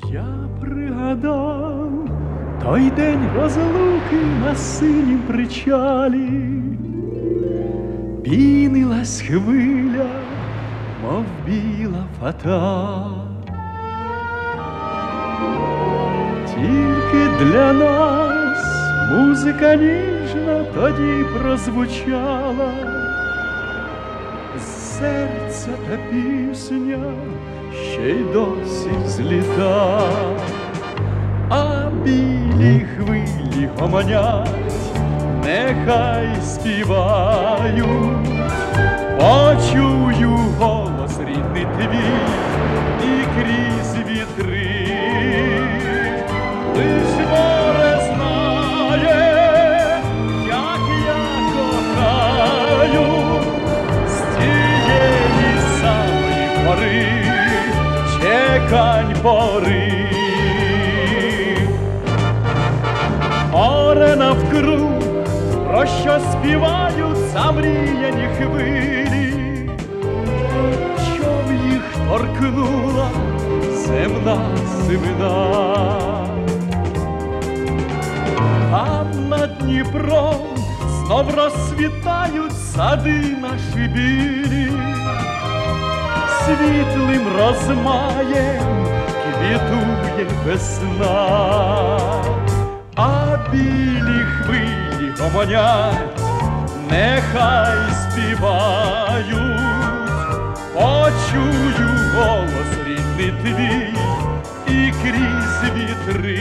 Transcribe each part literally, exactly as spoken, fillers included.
Я пригадав той день розлуки на синім причалі, пінилась хвиля, мов біла фата. Тільки для нас музика ніжна тоді прозвучала, з серця та пісня ще й досі зліта. А білі хвилі гомонять, нехай співають, почую голос рідний твій і крізь вітри. Лиш море знає, як я кохаю, з тієї самої пори, чекань пори. Море навкруг, про що співають замріяні хвилі, щоб їх торкнула земна сивина. Там над Дніпром знов розцвітають сади наші білі, світлим розмаєм квітує весна. А білі хвилі гомонять, нехай співають, почую голос рідний твій і крізь вітри.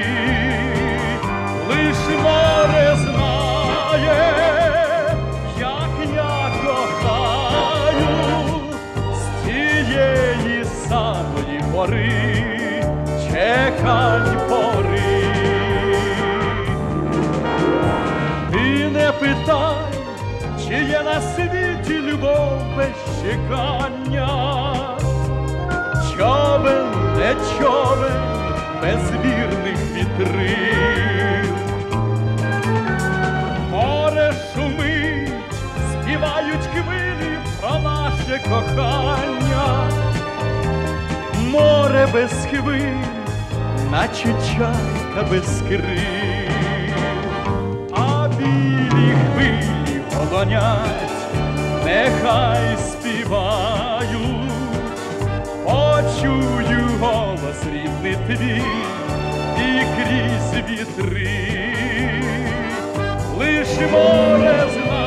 Лиш море знає, як я кохаю, з тієї самої пори, чекань пори. Ти не питай, чи є на світі любов без чекання, човен, не човен, без вірних вітрил. Море шумить, співають хвилі про наше кохання. Море без хвиль, наче чайка без крил. А білі хвилі гомонять, нехай співають, почую голос рідний твій і крізь вітри. Лиш море знає,